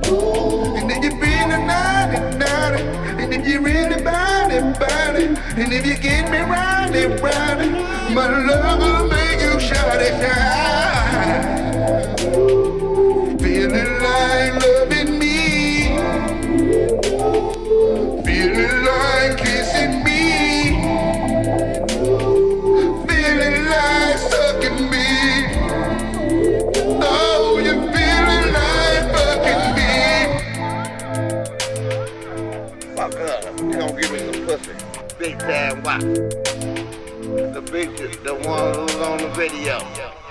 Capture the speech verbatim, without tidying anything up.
And if you feeling naughty, naughty, and if you really body, body, and if you get me rowdy, rowdy, my love will make you shawty, shine. Feeling like loving me, feeling like kissing me, feeling like sucking me. Oh, you're feeling like fucking me. Fuck up, you gon' give me some pussy. Big time wop. The bitch is the one who's on the video.